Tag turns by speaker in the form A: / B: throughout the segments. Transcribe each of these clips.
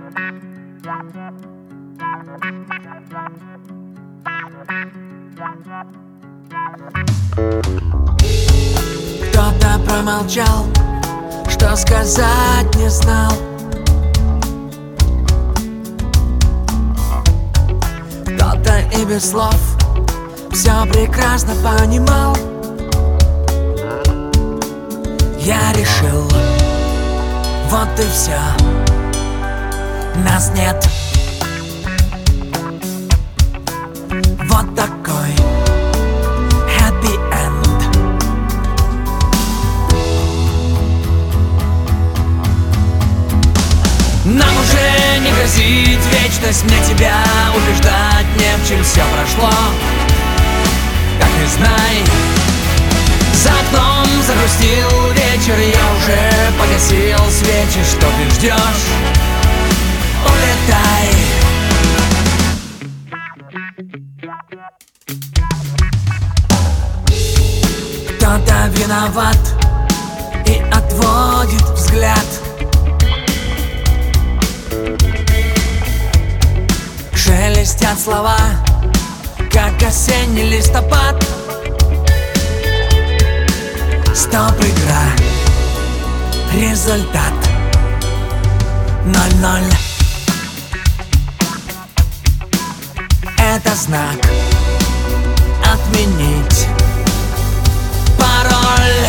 A: Кто-то промолчал, что сказать не знал. Кто-то и без слов все прекрасно понимал. Я решил, вот и все, нас нет. Вот такой happy end. Нам уже не грозит вечность, мне тебя убеждать не в чем, все прошло, как и знай. За окном загрустил вечер, я уже погасил свечи. Что ты ждешь? Улетай. Кто-то виноват и отводит взгляд. Шелестят слова, как осенний листопад. Стоп, игра, результат 0-0. Это знак отменить пароль.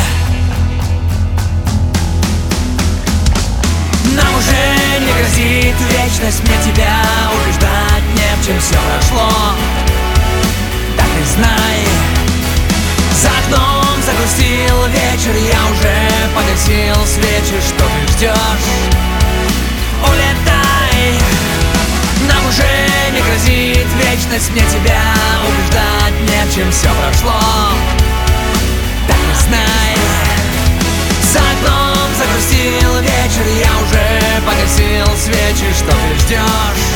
A: Нам уже не грозит вечность, мне тебя убеждать не в чем, все прошло, так и знай. За окном загрустил вечер, я уже погасил свечи. Что ты ждешь? Улетай. Нам уже не грозит вечность, мне тебя убеждать не в чем, все прошло, так и знай. За окном загрустил вечер, я уже погасил свечи. Что ты ждешь?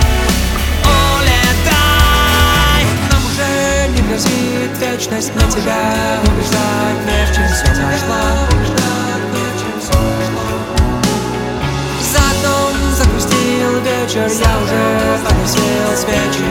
A: Улетай. Нам уже не грозит вечность, мне тебя убеждать не в чем, все прошло. За окном загрустил вечер, я уже погасил свечи.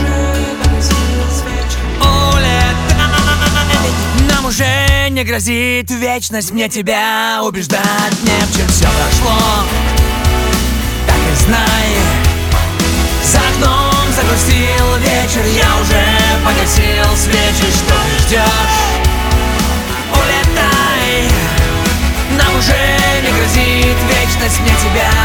A: Улетай. Нам уже не грозит вечность, мне тебя убеждать не в чем, все прошло, так и знай. За окном загрустил вечер, я уже погасил свечи. Что ты ждешь? Улетай. Нам уже не грозит вечность, мне тебя